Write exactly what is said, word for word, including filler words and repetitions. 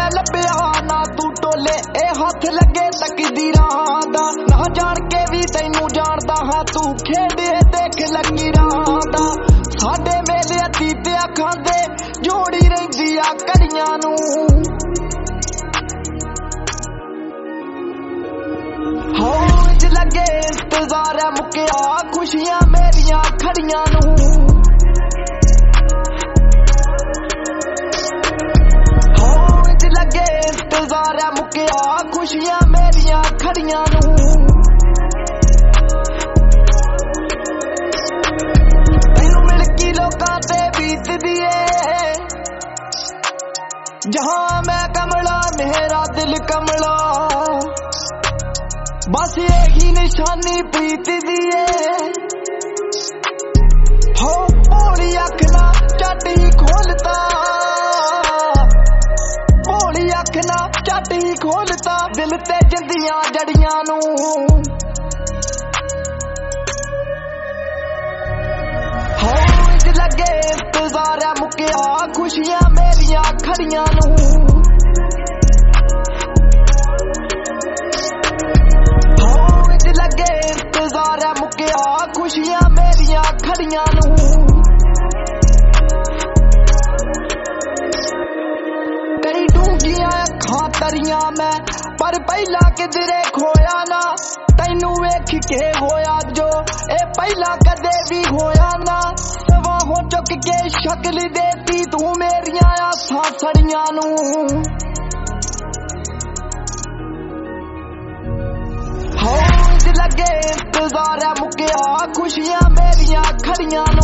मैं लभ्या ना तू टोले ए हथ लगे तकदीरां दा ना जान के भी तैनू जानदा हां तू खेडे देख लकीरां दा साडे मेले अतीत अखां दे जोड़ी रहिंदी आ कड़ियां नू हो इंज लगे इंतजार है मुक्या खुशियां मेरियां खड़ियां नू हो इंज लगे इंतजार है मुक्या खुशियां मेरियां खड़ियां नू तैनू मिल की लोकां ते बीत दिए जहां मैं कमला मेरा दिल कमला बस यही निशानी प्रीत दिए हो भोली अख ना झट ही खोलता भोली अख ना झट ही खोलता दिल ते जिंदियां जड़ियां नू हो इंज लगे इंतजार है मुक्या खुशियां मेरियां खड़ियां नू लगे इंतजार है मुक्या खुशियां मेरियां खड़ियां नू कई डूंगियां अखां तरियां मैं पर पहला किधरे खोया ना तैनू वेख के होया जो ए पहला कदे भी होया ना सवाहों चुक के शक्ल देती तू मेरियां आसां सड़ियां नू हो लगे इंतजार है मुक्या खुशियां मेरियां खड़ियां